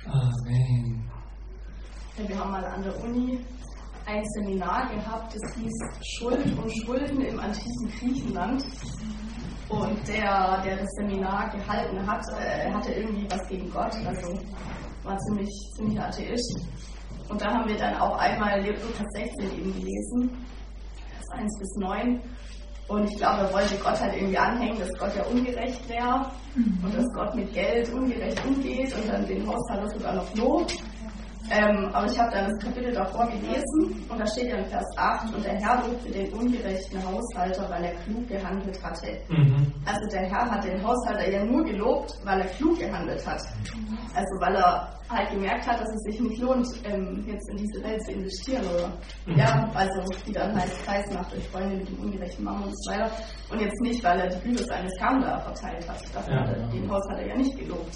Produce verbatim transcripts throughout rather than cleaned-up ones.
Amen. Ja, wir haben mal an der Uni ein Seminar gehabt, das hieß Schuld und Schulden im antiken Griechenland. Und der, der das Seminar gehalten hat, äh, hatte irgendwie was gegen Gott, also war ziemlich, ziemlich Atheist. Und da haben wir dann auch einmal Lukas sechzehn eben gelesen, Vers eins bis neun. Und ich glaube, er wollte Gott halt irgendwie anhängen, dass Gott ja ungerecht wäre und dass Gott mit Geld ungerecht umgeht und dann den Haushalter sogar noch lobt. Ähm, aber ich habe dann das Kapitel davor gelesen und da steht ja in Vers acht: Und der Herr lobte den ungerechten Haushalter, weil er klug gehandelt hatte. Mhm. Also der Herr hat den Haushalter ja nur gelobt, weil er klug gehandelt hat. Also weil er halt gemerkt hat, dass es sich nicht lohnt, ähm, jetzt in diese Welt zu investieren. Oder mhm. ja, also wie dann heißt Kreismacht durch Freunde mit dem ungerechten Mammon und so weiter. Und jetzt nicht, weil er die Güter seines Herrn da verteilt hat. Dafür ja, hat er den Haushalter ja nicht gelobt.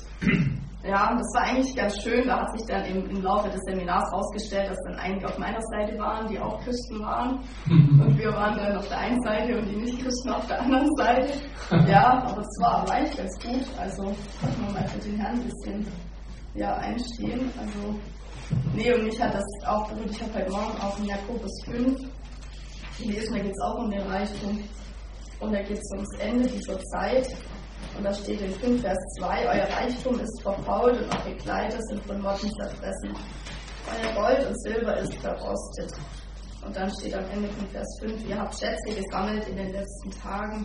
Ja, das war eigentlich ganz schön. Da hat sich dann im, im Laufe des Seminars herausgestellt, dass dann einige auf meiner Seite waren, die auch Christen waren. Und wir waren dann auf der einen Seite und die Nicht-Christen auf der anderen Seite. Ja, aber es war aber eigentlich ganz gut. Also kann man mal für den Herrn ein bisschen ja, einstehen. Also, nee, und mich hat das auch berührt. Ich habe heute Morgen auch in Jakobus fünf gelesen, da geht es auch um den Reichtum. Und da geht es ums Ende dieser Zeit. Und da steht in fünf Vers zwei: Euer Reichtum ist verfault und eure Kleider sind von Motten zerfressen. Euer Gold und Silber ist verrostet. Und dann steht am Ende von Vers fünf: Ihr habt Schätze gesammelt in den letzten Tagen.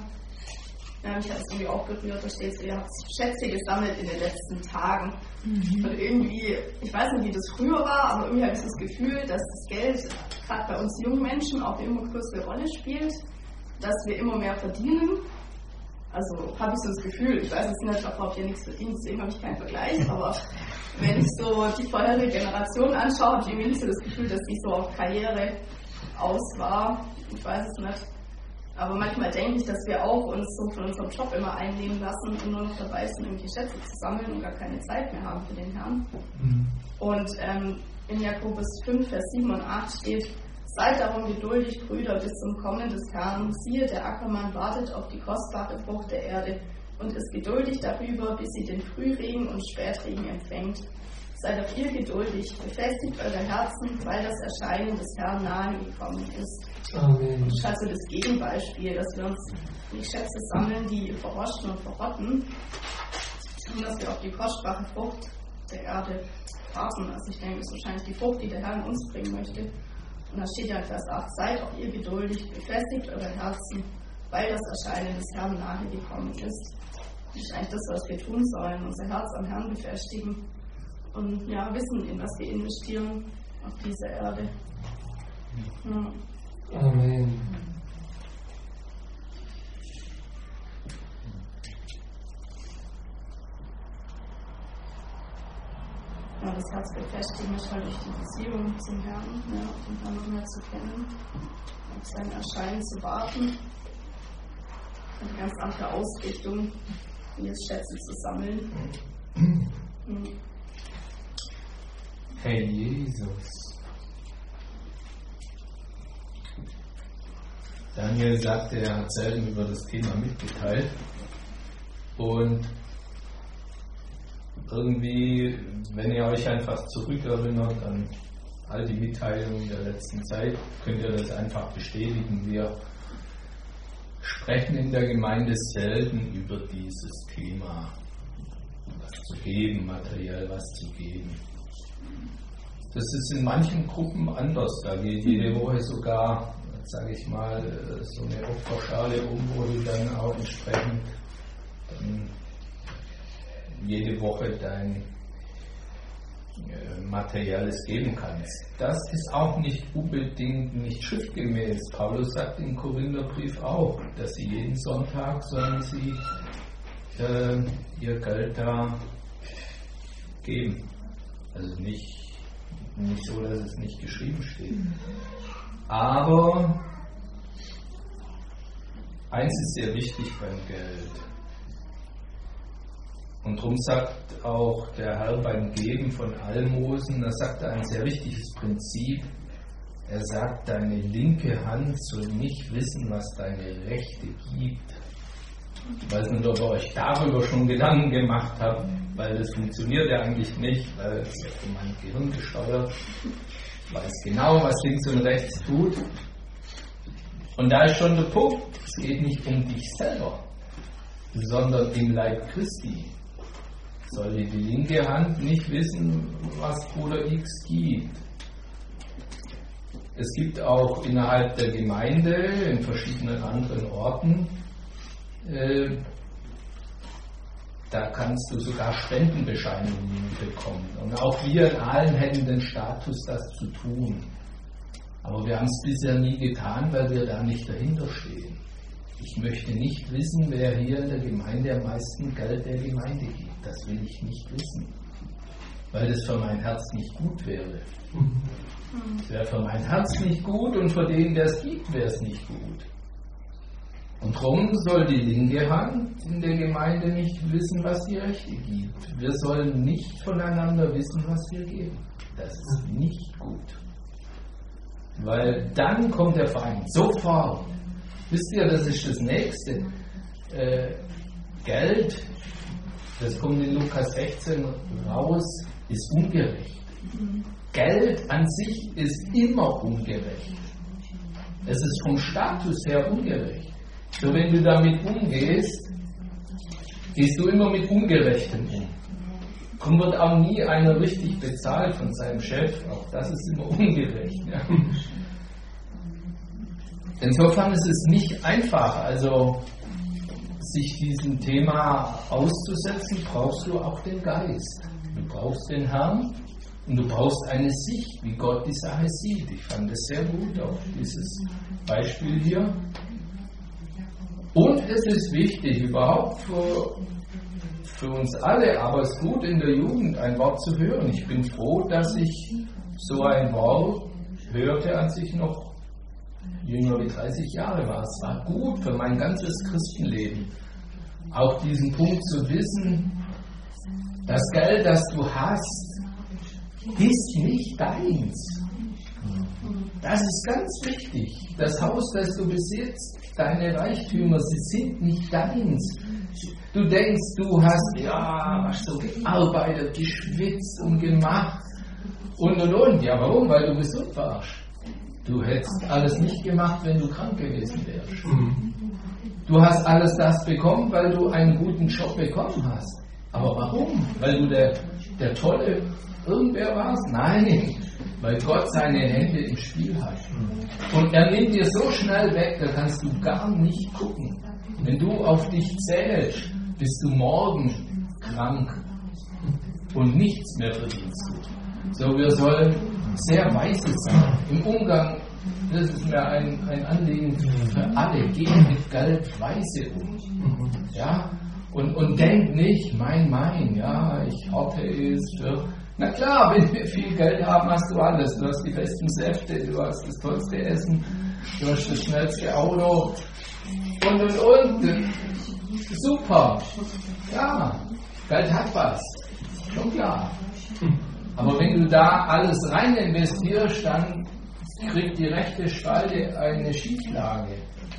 Ja, mich hat es irgendwie auch berührt. Da steht so: Ihr habt Schätze gesammelt in den letzten Tagen. Mhm. Und irgendwie, ich weiß nicht, wie das früher war, aber irgendwie habe ich das Gefühl, dass das Geld gerade bei uns jungen Menschen auch eine immer größere Rolle spielt, dass wir immer mehr verdienen. Also habe ich so das Gefühl, ich weiß jetzt nicht, ob ihr nichts verdient, deswegen habe ich keinen Vergleich, aber wenn ich so die vorherige Generation anschaue, habe ich irgendwie nicht so das Gefühl, dass die so auf Karriere aus war. Ich weiß es nicht. Aber manchmal denke ich, dass wir auch uns so von unserem Job immer einnehmen lassen und nur noch dabei sind, irgendwie Schätze zu sammeln und gar keine Zeit mehr haben für den Herrn. Mhm. Und ähm, in Jakobus fünf, Vers sieben und acht steht: Seid darum geduldig, Brüder, bis zum Kommen des Herrn. Siehe, der Ackermann wartet auf die kostbare Frucht der Erde und ist geduldig darüber, bis sie den Frühregen und Spätregen empfängt. Seid auch ihr geduldig, befestigt eure Herzen, weil das Erscheinen des Herrn nahe gekommen ist. Amen. Das ist also das Gegenbeispiel, dass wir uns nicht Schätze sammeln, die verroschen und verrotten, sondern dass wir auf die kostbare Frucht der Erde warten. Also ich denke, das ist wahrscheinlich die Frucht, die der Herr in uns bringen möchte. Und da steht ja in Vers acht: Seid auch ihr geduldig, befestigt eure Herzen, weil das Erscheinen des Herrn nahe gekommen ist. Das ist eigentlich das, was wir tun sollen: unser Herz am Herrn befestigen und ja, wissen, in was wir investieren auf dieser Erde. Ja. Amen. Ja, das Herz befestigen ist halt durch die Beziehung zum Herrn, ja, den Herrn noch mehr zu kennen, auf sein Erscheinen zu warten. Eine ganz andere Ausrichtung, wie jetzt Schätze zu sammeln. Mhm. Hey Jesus. Daniel sagte, er hat selten über das Thema mitgeteilt. Und irgendwie, wenn ihr euch einfach zurückerinnert an all die Mitteilungen der letzten Zeit, könnt ihr das einfach bestätigen. Wir sprechen in der Gemeinde selten über dieses Thema, was zu geben, materiell was zu geben. Das ist in manchen Gruppen anders. Da geht jede Woche sogar, sage ich mal, so eine Opferschale um, wo du dann auch entsprechend dann jede Woche dein äh, Materielles geben kannst. Das ist auch nicht unbedingt nicht schriftgemäß. Paulus sagt im Korintherbrief auch, dass sie jeden Sonntag sollen sie äh, ihr Geld da geben. Also nicht Nicht so, dass es nicht geschrieben steht. Aber eins ist sehr wichtig beim Geld. Und darum sagt auch der Herr beim Geben von Almosen, da sagt er ein sehr wichtiges Prinzip. Er sagt, deine linke Hand soll nicht wissen, was deine rechte gibt. Ich weiß nicht, ob ihr euch darüber schon Gedanken gemacht habt, weil das funktioniert ja eigentlich nicht, weil es ist von meinem Gehirn gesteuert. Ich weiß genau, was links und rechts tut. Und da ist schon der Punkt, es geht nicht um dich selber, sondern im Leib Christi. Sollte die linke Hand nicht wissen, was Bruder X gibt. Es gibt auch innerhalb der Gemeinde, in verschiedenen anderen Orten, äh, da kannst du sogar Spendenbescheinigungen bekommen. Und auch wir in allen hätten den Status, das zu tun. Aber wir haben es bisher nie getan, weil wir da nicht dahinter stehen. Ich möchte nicht wissen, wer hier in der Gemeinde am meisten Geld der Gemeinde gibt. Das will ich nicht wissen, weil das für mein Herz nicht gut wäre. Es wäre für mein Herz nicht gut und für den, der es gibt, wäre es nicht gut. Und darum soll die linke Hand in der Gemeinde nicht wissen, was die rechte gibt. Wir sollen nicht voneinander wissen, was wir geben. Das ist nicht gut. Weil dann kommt der Feind sofort. Wisst ihr, das ist das Nächste. Äh, Geld, das kommt in Lukas sechzehn raus, ist ungerecht. Geld an sich ist immer ungerecht. Es ist vom Status her ungerecht. So, wenn du damit umgehst, gehst du immer mit Ungerechtem um. Darum wird auch nie einer richtig bezahlt von seinem Chef. Auch das ist immer ungerecht. Ja. Insofern ist es nicht einfach. Also, sich diesem Thema auszusetzen, brauchst du auch den Geist. Du brauchst den Herrn und du brauchst eine Sicht, wie Gott die Sache sieht. Ich fand es sehr gut, auch dieses Beispiel hier. Und es ist wichtig, überhaupt für, für uns alle, aber es ist gut in der Jugend ein Wort zu hören. Ich bin froh, dass ich so ein Wort hörte, als ich noch jünger wie dreißig Jahre war. Es war gut für mein ganzes Christenleben. Auch diesen Punkt zu wissen, das Geld, das du hast, ist nicht deins. Das ist ganz wichtig. Das Haus, das du besitzt, deine Reichtümer, sie sind nicht deins. Du denkst, du hast ja hast so gearbeitet, geschwitzt und gemacht und und und. Ja, warum? Weil du gesund warst. Du hättest alles nicht gemacht, wenn du krank gewesen wärst. Du hast alles das bekommen, weil du einen guten Job bekommen hast. Aber warum? Weil du der, der tolle irgendwer warst? Nein, weil Gott seine Hände im Spiel hat. Und er nimmt dir so schnell weg, da kannst du gar nicht gucken. Wenn du auf dich zählst, bist du morgen krank und nichts mehr verdienst du. So, wir sollen sehr weise sein im Umgang. Das ist mir ein, ein Anliegen für alle. Gehen mit Geld weise um. Ja? Und, und denk nicht, mein, mein, ja, ich horte es für. Na klar, wenn wir viel Geld haben, hast du alles. Du hast die besten Säfte, du hast das tollste Essen, du hast das schnellste Auto und und und. Super. Ja, Geld hat was. Schon klar. Aber wenn du da alles rein investierst, dann kriegt die rechte Spalte eine Schieflage.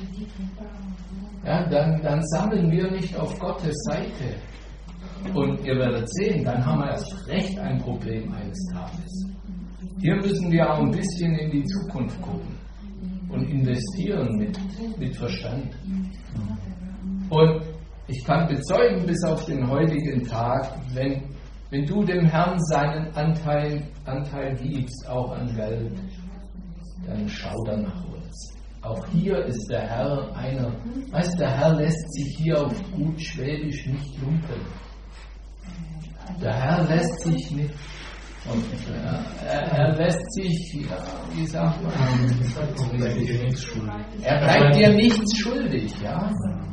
Ja, dann, dann sammeln wir nicht auf Gottes Seite. Und ihr werdet sehen, dann haben wir erst recht ein Problem eines Tages. Hier müssen wir auch ein bisschen in die Zukunft gucken und investieren mit, mit Verstand. Und ich kann bezeugen, bis auf den heutigen Tag, wenn, wenn du dem Herrn seinen Anteil, Anteil gibst, auch an Geld, dann schau dann nach uns. Auch hier ist der Herr einer, weißt, der Herr lässt sich hier auf gut Schwäbisch nicht lumpen. Der Herr lässt sich nicht, er, er lässt sich, ja, wie sagt man, er bleibt dir nichts schuldig, ja.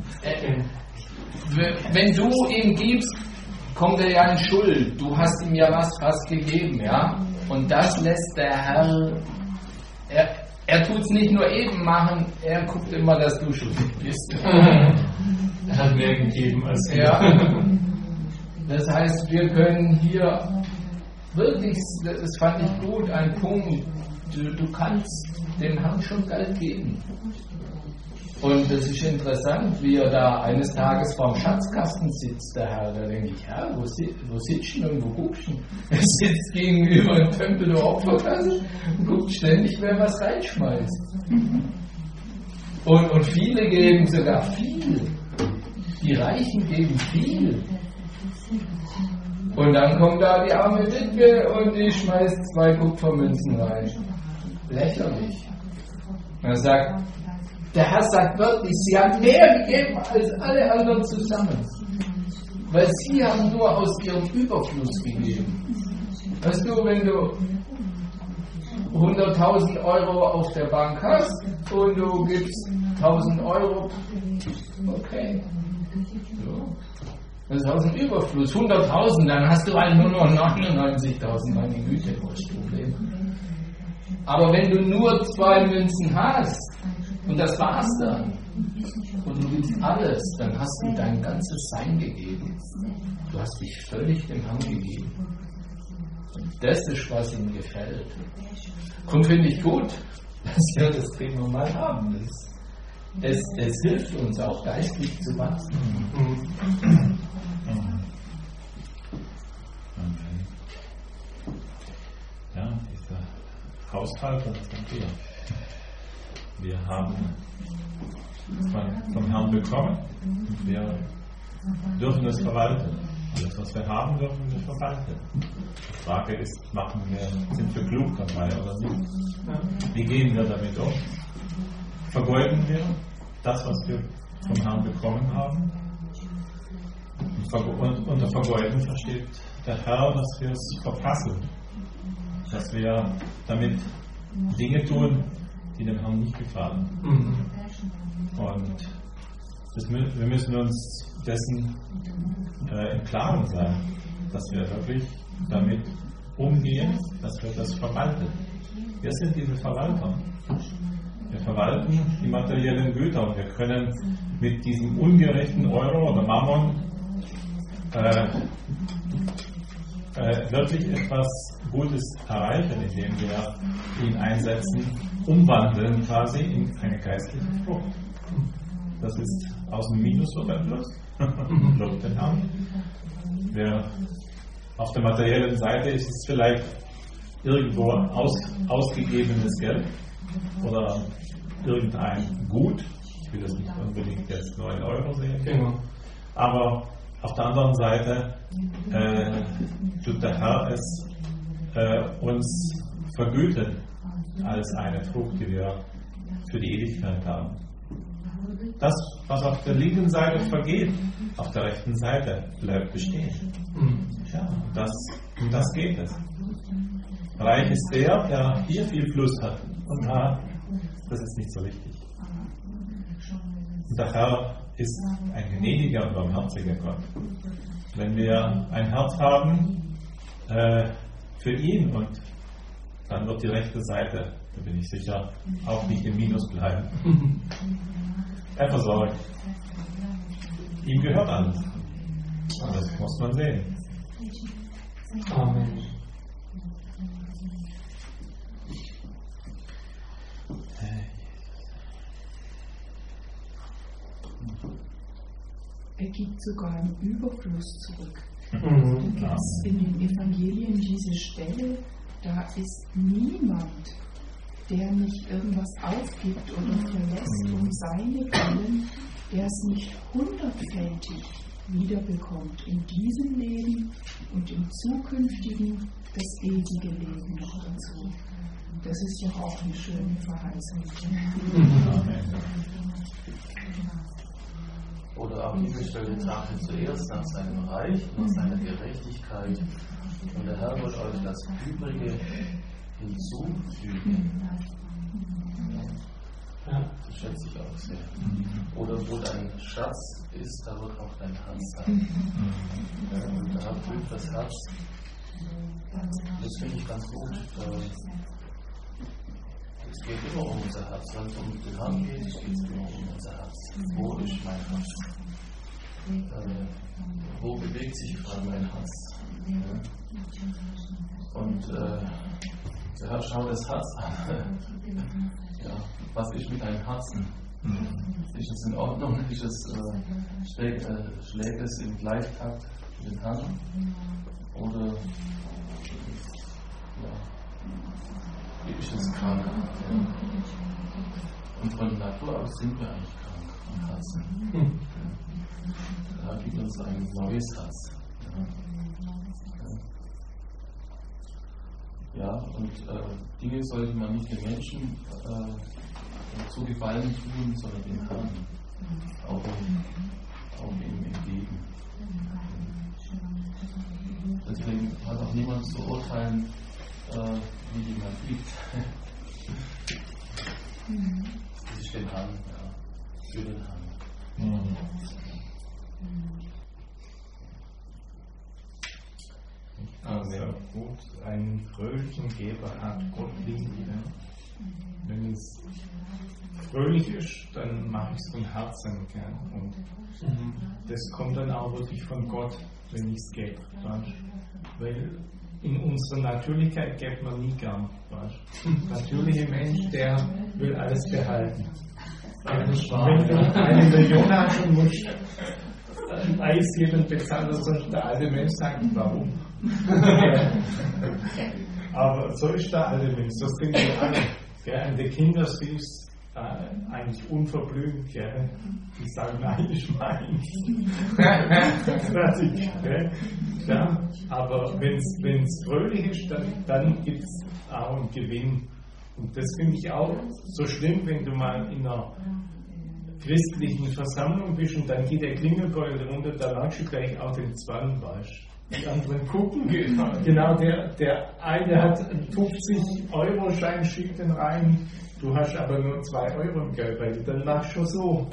Wenn du ihm gibst, kommt er ja in Schuld. Du hast ihm ja was fast gegeben, ja. Und das lässt der Herr, er, er tut es nicht nur eben machen, er guckt immer, dass du schuldig bist. Er hat mehr gegeben als wir. Ja. Das heißt, wir können hier wirklich, das fand ich gut, ein Punkt, du, du kannst dem Herrn schon Geld geben. Und es ist interessant, wie er da eines Tages vorm Schatzkasten sitzt, der Herr. Da denke ich, Herr, wo, si wo sitzt du und wo guckst du? Er sitzt gegenüber im Tempel der Opferkasse und guckt ständig, wer was reinschmeißt. Und, und viele geben sogar viel. Die Reichen geben viel. Und dann kommt da die arme Witwe und die schmeißt zwei Kupfermünzen rein. Lächerlich. Und er sagt, der Herr sagt wörtlich, sie haben mehr gegeben als alle anderen zusammen. Weil sie haben nur aus ihrem Überfluss gegeben. Weißt du, wenn du hunderttausend Euro auf der Bank hast und du gibst tausend Euro, okay. So. Das ist aus dem Überfluss. hunderttausend, dann hast du halt nur noch neunundneunzigtausend, meine Güte, wo ist das Problem? Aber wenn du nur zwei Münzen hast, und das war's dann, und du gibst alles, dann hast du dein ganzes Sein gegeben. Du hast dich völlig dem Herrn gegeben. Und das ist, was ihm gefällt. Und finde ich gut, dass wir das Thema mal haben. Das, es, es hilft uns auch geistlich zu wachsen. Ja, dieser Haushalt und wir. Wir haben von, vom Herrn bekommen und wir dürfen es verwalten. Alles, was wir haben, dürfen wir verwalten. Die Frage ist, machen wir, sind wir klug dabei oder nicht? Wie gehen wir damit um? Vergeuden wir das, was wir vom Herrn bekommen haben? Und unter Vergeuden versteht der Herr, dass wir es verpassen. Dass wir damit Dinge tun, die dem Herrn nicht gefallen. Mhm. Und das, wir müssen uns dessen äh, im Klaren sein, dass wir wirklich damit umgehen, dass wir das verwalten. Wir sind diese Verwalter. Wir verwalten die materiellen Güter und wir können mit diesem ungerechten Euro oder Mammon äh, äh, wirklich etwas Gutes erreichen, indem wir ihn einsetzen, umwandeln quasi in eine geistliche Frucht. Das ist aus dem Minus wird ein Plus. Lobt den Herrn. Wer auf der materiellen Seite ist es vielleicht irgendwo aus, ausgegebenes Geld oder irgendein Gut. Ich will das nicht unbedingt jetzt neun Euro sehen. Genau. Aber auf der anderen Seite äh, tut der Herr es äh, uns vergüten als eine Frucht, die wir für die Ewigkeit haben. Das, was auf der linken Seite vergeht, auf der rechten Seite bleibt bestehen. Ja, das, um das geht es. Reich ist der, der hier viel Fluss hat. Und da, das ist nicht so wichtig. Und der Herr ist ein gnädiger und barmherziger Gott. Wenn wir ein Herz haben äh, für ihn, und dann wird die rechte Seite, da bin ich sicher, auch nicht im Minus bleiben. Er versorgt. Ihm gehört alles. Und das muss man sehen. Amen. Er gibt sogar einen Überfluss zurück. Mhm. Da gibt es in den Evangelien diese Stelle, da ist niemand, der nicht irgendwas aufgibt oder verlässt um seine Willen, der es nicht hundertfältig wiederbekommt in diesem Leben und im zukünftigen das ewige Leben noch dazu. Das ist ja auch eine schöne Verheißung. Mhm. Oder auch die gestellte Trachte zuerst nach seinem Reich, nach seiner Gerechtigkeit. Und der Herr wird euch das Übrige hinzufügen. Ja, das schätze ich auch sehr. Oder wo dein Schatz ist, da wird auch dein Herz sein. Und da prüft das Herz. Das finde ich ganz gut. Es geht immer um unser Herz. Wenn es um den Herrn geht, geht es immer um unser Herz. Wo ist mein Herz? Äh, wo bewegt sich gerade mein Herz? Und äh, der Herr schaut das Herz an. Ja, was ist mit deinem Herzen? Mhm. Ist es in Ordnung? Ist es, äh, schlägt, äh, schlägt es im Gleichtakt mit den Herrn? Oder ja, ist es krank? Ja. Und von Natur aus sind wir eigentlich krank am Herzen. Da gibt uns ein neues Herz. Ja. Ja, und äh, Dinge sollte man nicht den Menschen äh, zu Gefallen tun, sondern dem Herrn auch, auch ihm entgegen. Deswegen hat auch niemand zu urteilen, äh, wie jemand liebt. Das ist den Herrn, ja, für den Herrn. Mhm. Also gut, einen fröhlichen Geber hat Gott lieb. Wenn es fröhlich ist, dann mache ich es von Herzen gern. Und das kommt dann auch wirklich von Gott, wenn ich es gebe. Weil in unserer Natürlichkeit gibt man nie gern. Der natürliche Mensch, der will alles behalten. Wenn du eine Million hast und musst ein Eis jedem bezahlen, sonst der alte Mensch sagt, warum? Aber so ist der alte Mensch, so sind wir alle. Gell? Und die Kinder süß, äh, eigentlich unverblümt, gell? Die sagen, nein, ich meine ja, aber wenn es fröhlich ist, dann, dann gibt es auch einen Gewinn. Und das finde ich auch so schlimm, wenn du mal in einer christlichen Versammlung bist und dann geht der Klingelbeutel runter, da lagst du gleich auf den Zwang, weißt. Die anderen gucken, genau, der, der eine hat einen fünfzig Euro Schein, schickt den rein, du hast aber nur zwei Euro im Geldbeutel, dann machst du so.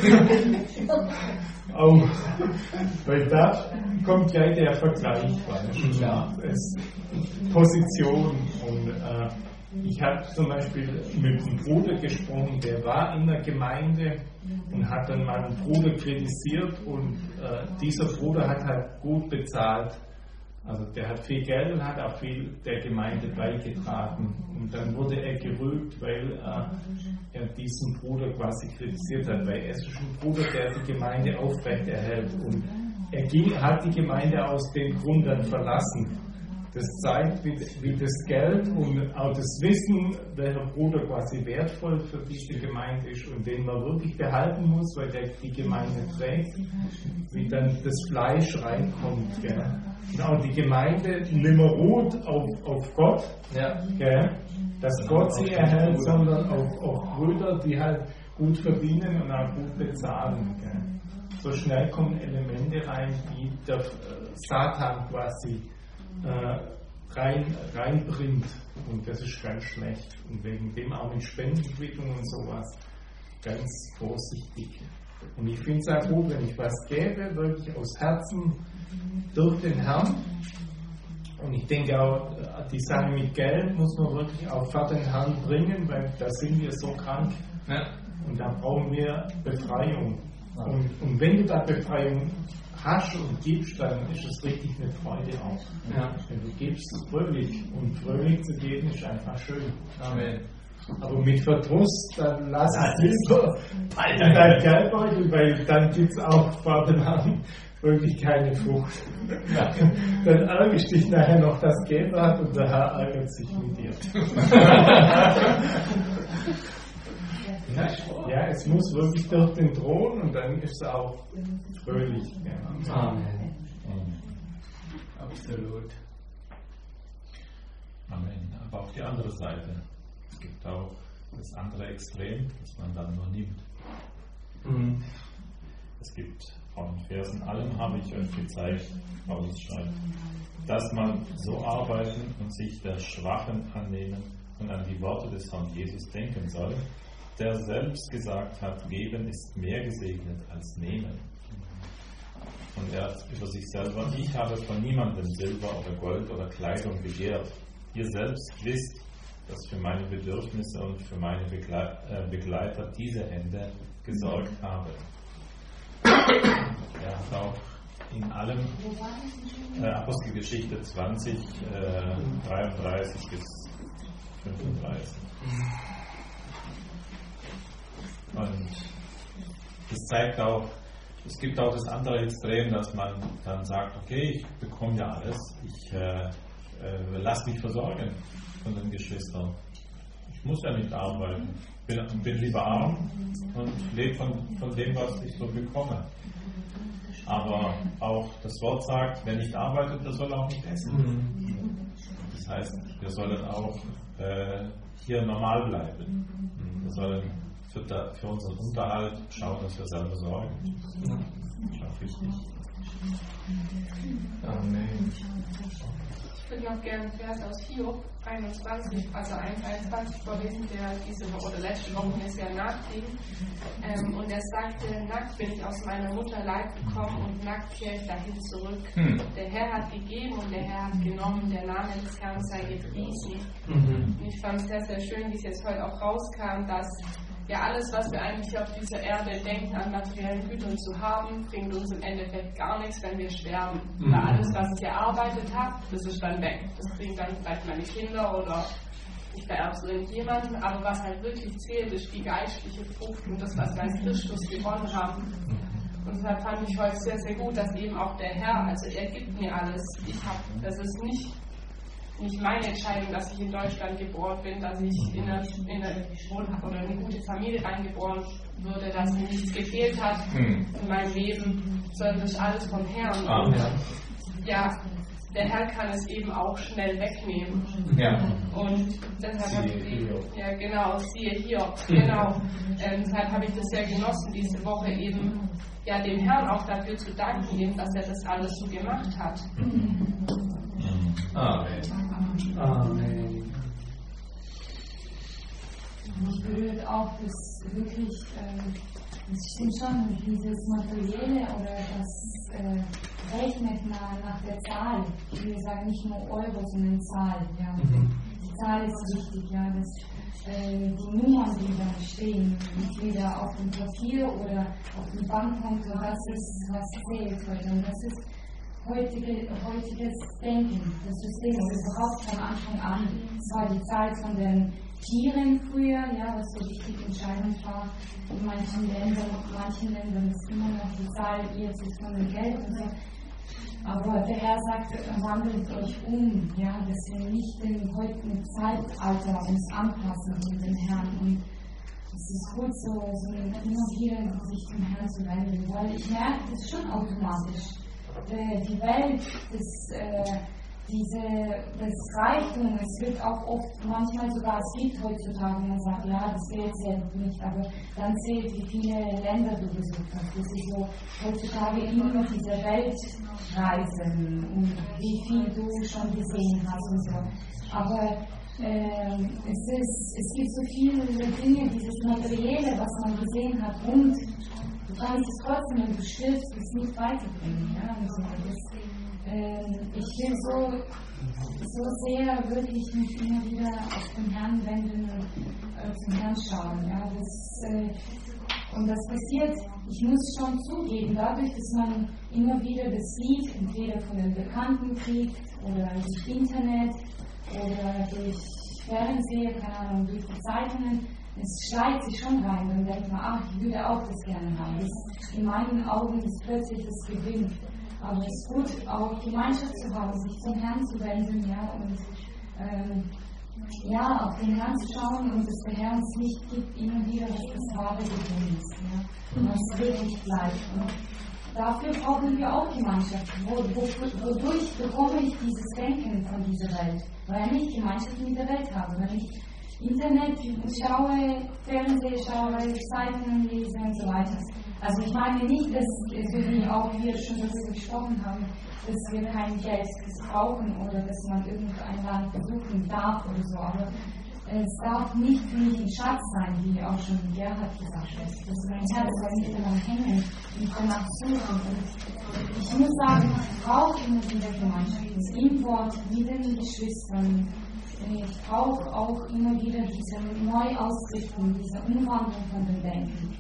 Auch, weil da kommt gleich der Vergleich, weißt. Ja, es, Position und äh, ich habe zum Beispiel mit einem Bruder gesprochen, der war in der Gemeinde und hat dann meinen Bruder kritisiert und äh, dieser Bruder hat halt gut bezahlt. Also der hat viel Geld und hat auch viel der Gemeinde beigetragen. Und dann wurde er gerügt, weil äh, er diesen Bruder quasi kritisiert hat, weil er ist ein Bruder, der die Gemeinde aufrechterhält. Und er ging, hat die Gemeinde aus dem Grund dann verlassen. Das zeigt, wie, wie das Geld und auch das Wissen, welcher Bruder quasi wertvoll für diese Gemeinde ist und den man wirklich behalten muss, weil der die Gemeinde trägt, wie dann das Fleisch reinkommt. Gell? Und auch die Gemeinde nicht mehr ruht auf, auf Gott, ja. Gell? Dass Gott sie erhält, sondern auf, auf Brüder, die halt gut verdienen und auch gut bezahlen. Gell? So schnell kommen Elemente rein, die der Satan quasi Äh, rein, reinbringt und das ist ganz schlecht und wegen dem auch mit Spendenquittung und sowas ganz vorsichtig. Und ich finde es auch gut, wenn ich was gebe, wirklich aus Herzen durch den Herrn. Und ich denke auch, die Sache mit Geld muss man wirklich auch vor den Herrn bringen, weil da sind wir so krank, ja. Und da brauchen wir Befreiung. Ja. Und, und wenn du da Befreiung hast und gibst, dann ist es richtig eine Freude auch. Ja. Wenn du gibst, fröhlich. Und fröhlich zu geben ist einfach schön. Amen. Aber mit Verdruss, dann lass es lieber in dein Geldbeutel, weil dann gibt es auch vor dem Herrn wirklich keine Frucht. Ja. Dann ärgerst dich nachher noch, dass Geld hat und der Herr ärgert sich mit dir. Ja, es muss wirklich durch den Thron und dann ist es auch fröhlich. Ja. Amen. Amen. Absolut. Amen. Aber auf die andere Seite. Es gibt auch das andere Extrem, das man dann nur nimmt. Mhm. Es gibt von Versen allem habe ich euch gezeigt, Paulus schreibt, dass man so arbeiten und sich der Schwachen annehmen und an die Worte des Herrn Jesus denken soll, der selbst gesagt hat, geben ist mehr gesegnet als nehmen. Und er hat über sich selber, ich habe von niemandem Silber oder Gold oder Kleidung begehrt. Ihr selbst wisst, dass für meine Bedürfnisse und für meine Begleiter diese Hände gesorgt habe. Er hat auch in allem, äh, Apostelgeschichte zwanzig, äh, dreiunddreißig bis fünfunddreißig. Und das zeigt auch, es gibt auch das andere Extrem, dass man dann sagt, okay, ich bekomme ja alles, ich äh, äh, lasse mich versorgen von den Geschwistern. Ich muss ja nicht arbeiten, bin, bin lieber arm und lebe von, von dem, was ich so bekomme. Aber auch das Wort sagt, wer nicht arbeitet, der soll auch nicht essen. Das heißt, wir sollen auch äh, hier normal bleiben. Wir sollen für, da, für unseren Unterhalt schauen, dass wir selber sorgen. Das ist auch wichtig. Amen. Ich würde noch gerne einen Vers aus Hiob einundzwanzig, also eins einundzwanzig vorlesen, der diese Woche oder letzte Woche ist ja nachging. Ähm, und er sagte, nackt bin ich aus meiner Mutter Leib gekommen und nackt kehre ich dahin zurück. Hm. Der Herr hat gegeben und der Herr hat genommen, der Name des Herrn sei gepriesen. Mhm. Und ich fand es sehr, sehr schön, wie es jetzt heute auch rauskam, dass ja, alles, was wir eigentlich auf dieser Erde denken, an materiellen Gütern zu haben, bringt uns im Endeffekt gar nichts, wenn wir sterben. Mhm. Weil alles, was ich erarbeitet habe, das ist dann weg. Das kriegen dann vielleicht meine Kinder oder ich vererbe es irgendjemanden. Aber was halt wirklich zählt, ist die geistliche Frucht und das, was wir als Christus gewonnen haben. Und deshalb fand ich heute sehr, sehr gut, dass eben auch der Herr, also er gibt mir alles. Ich habe, das ist nicht nicht meine Entscheidung, dass ich in Deutschland geboren bin, dass ich in eine, in eine, oder eine gute Familie reingeboren würde, dass mir nichts gefehlt hat hm. in meinem Leben, sondern das ist alles vom Herrn. Ah, und ja. ja, der Herr kann es eben auch schnell wegnehmen. Ja. Und deshalb habe ich die, ja genau, siehe hier, genau. Ähm, deshalb habe ich das sehr genossen, diese Woche eben ja dem Herrn auch dafür zu danken, eben, dass er das alles so gemacht hat. Amen. Amen. Mich berührt auch das wirklich, äh, es stimmt schon, dieses Materielle oder das äh, Rechnet nach, nach der Zahl. Wir sagen nicht nur Euro, sondern Zahl. Ja. Mhm. Die Zahl ist wichtig, ja, dass äh, die Nummern, die da stehen, entweder auf dem Papier oder auf dem Bankkonto, das ist, was zählt heute. Und das ist Heutige, heutiges Denken, das System, das überhaupt von Anfang an, es war die Zahl von den Tieren früher, ja, was so wichtig entscheidend war. In manchen Ländern, in manchen Ländern ist immer noch die Zahl, jetzt ist von dem Geld und so. Aber der Herr sagt, wandelt euch um, ja, dass wir nicht dem heutigen Zeitalter uns anpassen mit dem Herrn. Und es ist gut, so, so immer wieder sich zum Herrn zu wenden, weil ich merke, das ist schon automatisch. Die Welt, das, äh, diese, das Reichtum, es wird auch oft, manchmal sogar, es gibt heutzutage, man sagt, ja, das Geld zählt nicht, aber dann zählt, wie viele Länder du besucht hast. Das ist so heutzutage immer noch diese Weltreisen und wie viel du schon gesehen hast und so. Aber äh, es, ist, es gibt so viele Dinge, dieses Materielle, was man gesehen hat, und du kannst es trotzdem, wenn du stirbst, es nicht weiterbringen. Ja? Also das, äh, ich will so, so sehr wirklich mich immer wieder auf den Herrn wenden und äh, zum Herrn schauen. Ja? Das, äh, und das passiert, ich muss schon zugeben, dadurch, dass man immer wieder das sieht, entweder von den Bekannten kriegt oder durch Internet oder durch Fernsehen, keine Ahnung, durch die Zeitungen. Es schleicht sich schon rein, dann denkt man, ach, ich würde auch das gerne haben. Das, in meinen Augen ist plötzlich das Gewinn. Aber es ist gut, auch Gemeinschaft zu haben, sich zum Herrn zu wenden, ja, und ähm, ja, auf den Herrn zu schauen und dass der Herr uns nicht gibt, immer wieder, was das wahre Gewinn ist, ja, und was wirklich bleibt. Und dafür brauchen wir auch Gemeinschaft. Wo, wo, wodurch bekomme ich dieses Denken von dieser Welt? Weil ich Gemeinschaft mit der Welt habe, weil ich Internet schaue, Fernsehen schaue, Zeitungen lese und so weiter. Also ich meine nicht, dass, so wie auch wir schon darüber gesprochen haben, dass wir kein Geld brauchen oder dass man irgendein Land besuchen darf oder so, aber es darf nicht für mich ein Schatz sein, wie auch schon Gerhard gesagt hat. Das mein Herz soll nicht daran hängen und danach suchen. Und ich muss sagen, ich brauche immer wieder Gemeinschaft, im Wort, mit den Geschwistern. Ich brauche auch immer wieder diese Neuausrichtung, diese Umwandlung von dem Denken.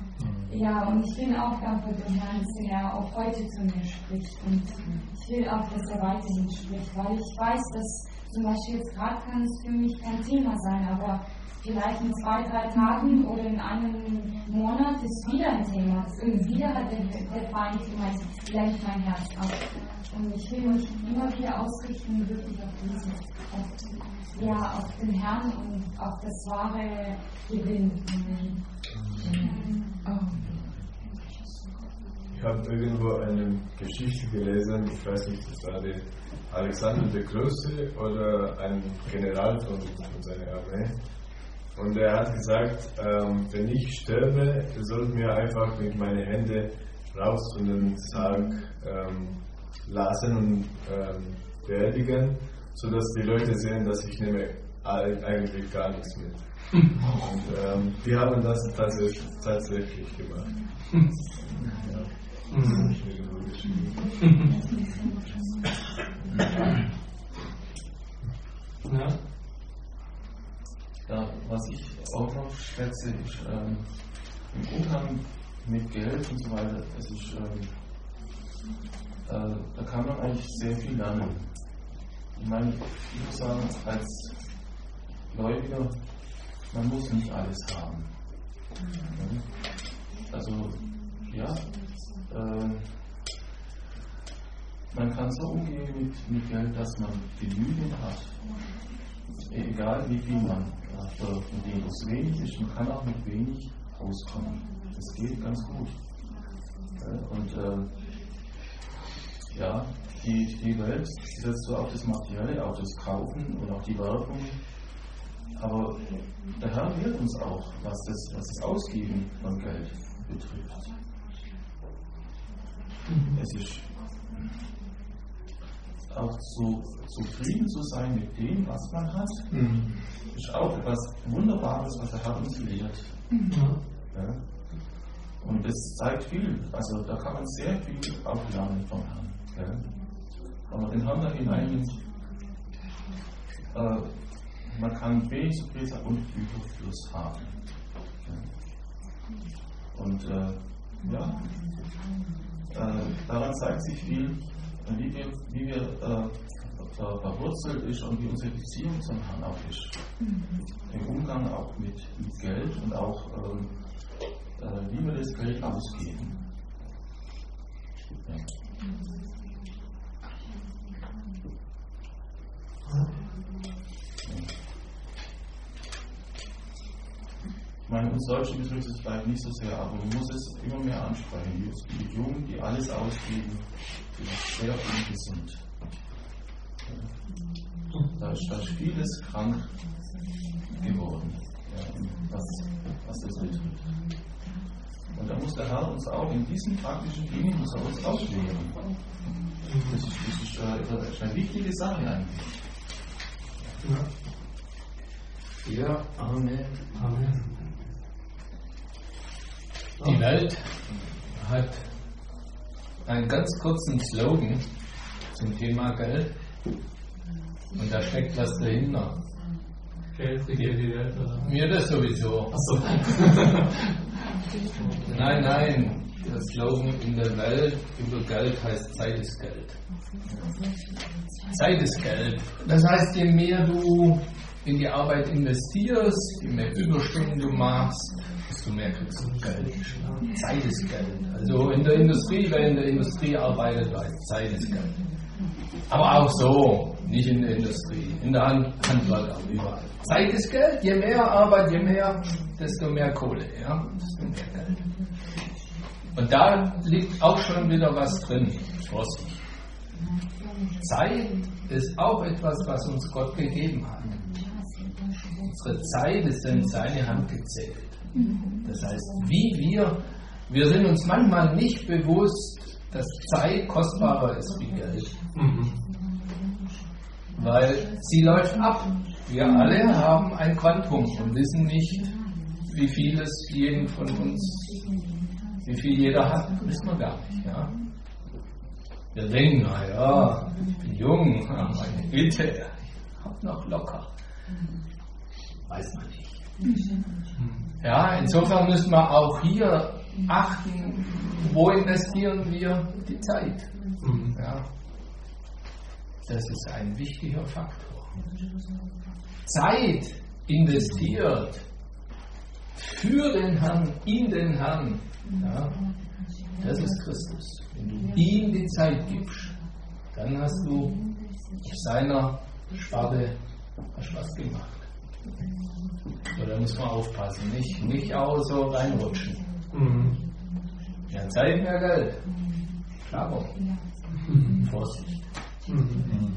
Ja, und ich bin auch dankbar dem Herrn, dass er auch heute zu mir spricht. Und ich will auch, dass er weiterhin spricht, weil ich weiß, dass zum Beispiel jetzt gerade kann es für mich kein Thema sein, aber vielleicht in zwei, drei Tagen oder in einem Monat ist wieder ein Thema. Und wieder hat der, der Feind gemeint, lenkt mein Herz ab. Und ich will mich immer wieder ausrichten, wirklich auf diesen, auf, ja, auf den Herrn und auf das wahre Gewinn. Ich habe irgendwo eine Geschichte gelesen, ich weiß nicht, das war der Alexander der Große oder ein General von, von seiner Armee. Und er hat gesagt, ähm, wenn ich sterbe, sollt mir einfach mit meinen Händen raus von dem Sarg ähm, lassen und ähm, beerdigen, sodass die Leute sehen, dass ich nehme eigentlich gar nichts mit. Und ähm, die haben das tatsächlich, tatsächlich gemacht. Ja. Das ist irgendwo geschrieben. Ja. Ja, was ich auch noch schätze, ist ähm, im Umgang mit Geld und so weiter, das ist, ähm, äh, da kann man eigentlich sehr viel lernen. Ich meine, ich muss sagen, als Gläubiger, man muss nicht alles haben. Also, ja, äh, man kann so umgehen mit, mit Geld, dass man genügend hat. Egal wie viel man hat, mit dem es wenig ist, man kann auch mit wenig auskommen. Das geht ganz gut. Und äh, ja, die, die Welt setzt so auf das Materielle, auf das Kaufen und auf die Werbung. Aber der Herr lehrt uns auch, was das, was das Ausgeben von Geld betrifft. Es ist auch zu, zufrieden zu sein mit dem, was man hat, mhm. ist auch etwas Wunderbares, was der Herr uns lehrt. Mhm. Ja? Und das zeigt viel, also da kann man sehr viel auch lernen vom Herrn. Ja? Wenn man den Herrn da hineinnimmt, äh, man kann wenig zu Gräser und Überfluss haben. Ja? Und äh, ja, äh, daran zeigt sich viel, wie wir, wie wir äh, ver, verwurzelt ist und wie unsere Beziehung zum Herrn auch ist. Mhm. Im Umgang auch mit, mit Geld und auch ähm, äh, wie wir das Geld ausgeben. Ja. Ich meine, uns Deutschen betrifft es vielleicht nicht so sehr, aber man muss es immer mehr ansprechen. Die Jungen, die alles ausgeben, die sehr ungesund. Da ist, da ist vieles krank geworden, ja, was, was das betrifft. Und da muss der Herr uns auch in diesen praktischen Dingen muss er uns auch lehren. Das ist, das ist, äh, das ist eine wichtige Sache eigentlich. Ja, ja, Amen. Amen. Die Welt hat einen ganz kurzen Slogan zum Thema Geld und da steckt was dahinter. Geld regiert die Welt, oder? Mir das sowieso. Ach so. Nein, nein, der Slogan in der Welt über Geld heißt Zeit ist Geld. Zeit ist Geld. Das heißt, je mehr du in die Arbeit investierst, je mehr Überstunden du machst, desto mehr kriegst du Geld. Zeit ist Geld. Also in der Industrie, wer in der Industrie arbeitet, weiß, Zeit ist Geld. Aber auch so, nicht in der Industrie, in der Hand, Handwerk auch überall. Zeit ist Geld, je mehr Arbeit, je mehr, desto mehr Kohle, ja, desto mehr Geld. Und da liegt auch schon wieder was drin. Vorsicht. Zeit ist auch etwas, was uns Gott gegeben hat. Unsere Zeit ist in seine Hand gezählt. Das heißt, wie wir, wir sind uns manchmal nicht bewusst, dass Zeit kostbarer ist wie Geld. Mhm. Weil sie läuft ab. Wir alle haben ein Quantum und wissen nicht, wie viel es jeden von uns, wie viel jeder hat, wissen wir gar nicht. Ja? Wir denken, naja, ich bin jung, meine Güte, ich hab noch locker. Weiß man nicht. Ja, insofern müssen wir auch hier achten, wo investieren wir die Zeit. Ja. Das ist ein wichtiger Faktor. Zeit investiert für den Herrn, in den Herrn, ja, das ist Christus. Wenn du ihm die Zeit gibst, dann hast du auf seiner Sparte hast was gemacht. So, da muss man aufpassen, nicht, nicht auch so reinrutschen. Mhm. Mehr Zeit, mehr Geld. Klar. Mhm. Vorsicht. Mhm.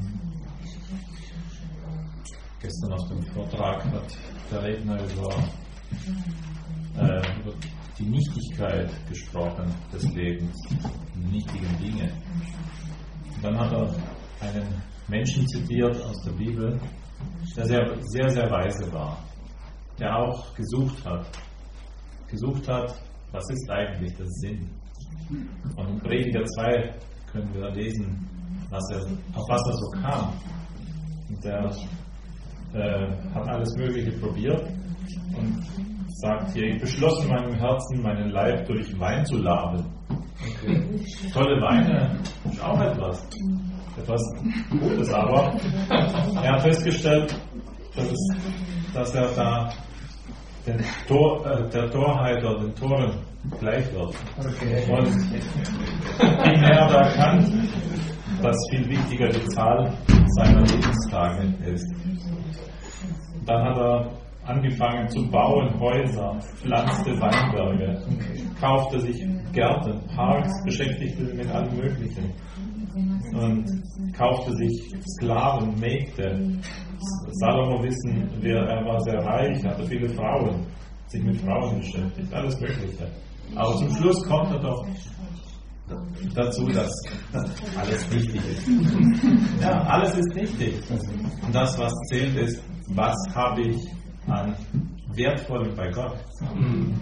Gestern auf dem Vortrag hat der Redner über, äh, über die Nichtigkeit gesprochen des Lebens, die nichtigen Dinge. Und dann hat er einen Menschen zitiert aus der Bibel, der sehr, sehr, sehr weise war, der auch gesucht hat, gesucht hat, was ist eigentlich der Sinn? Und in Prediger zwei können wir lesen, was er, auf was er so kam. Und der äh, hat alles Mögliche probiert und sagt hier, ich beschloss in meinem Herzen, meinen Leib durch Wein zu laben. Okay. Tolle Weine ist auch etwas. Etwas Gutes, aber er hat festgestellt, dass, es, dass er da den Tor, äh, der Torheit oder den Toren gleich wird. Okay. Und wie mehr er da erkannt, dass viel wichtiger die Zahl seiner Lebenstage ist. Dann hat er angefangen zu bauen, Häuser, pflanzte Weinberge, kaufte sich Gärten, Parks, beschäftigte sich mit allem Möglichen und kaufte sich Sklaven, Mägde. Salomo wissen wir, er war sehr reich, hatte viele Frauen, sich mit Frauen beschäftigt, alles Mögliche. Aber zum Schluss kommt er doch dazu, dass alles nichtig ist. Ja, alles ist nichtig. Und das, was zählt, ist, was habe ich an Wertvollem bei Gott. Mhm.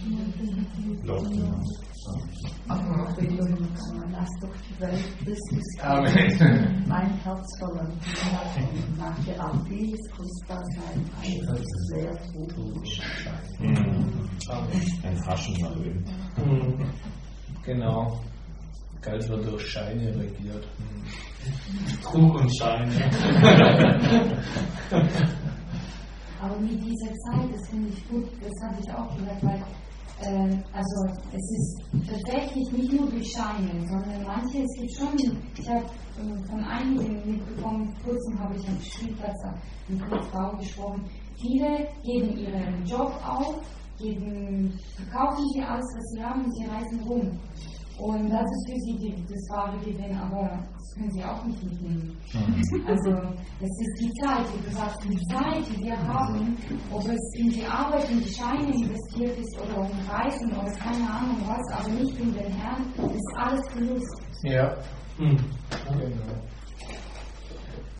Aber lass doch die Welt Christus Amen. Mein Herz verlangt nach der auch vieles kostbar sein, ein sehr gut. Ein Haschen nach Öl. Genau. Geld wird durch Scheine regiert. Trug und Scheine. Aber mit dieser Zeit, das finde ich gut, das habe ich auch gehört, weil äh, also es ist tatsächlich nicht nur durch Scheine, sondern manche, es gibt schon, ich habe äh, von einigen mitbekommen, vor kurzem habe ich am Spielplatz mit einer Frau gesprochen, viele geben ihren Job auf, geben, verkaufen sie alles, was sie haben, und sie reisen rum. Und das ist für sie die, das wahre Gewinn, aber das können sie auch nicht mitnehmen. Also es ist die Zeit, wie gesagt, die Zeit, die wir haben, ob es in die Arbeit, in die Scheine investiert ist oder um Reisen oder keine Ahnung was, aber nicht in den Herrn, ist alles Verlust. Ja. Mhm. Genau.